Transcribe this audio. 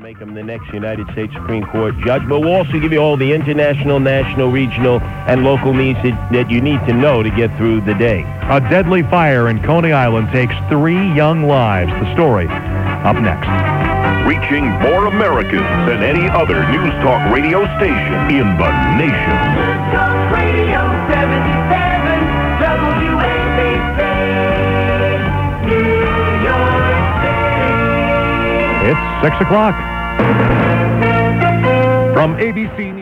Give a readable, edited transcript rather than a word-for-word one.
make him the next United States Supreme Court judge, but we'll also give you all the international, national, regional, and local news that you need to know to get through the day. A deadly fire in Coney Island takes 3 young lives. The story up next. Reaching more Americans than any other News Talk radio station in the nation. News Talk Radio 77, WABC, New York City. It's 6 o'clock. From ABC News.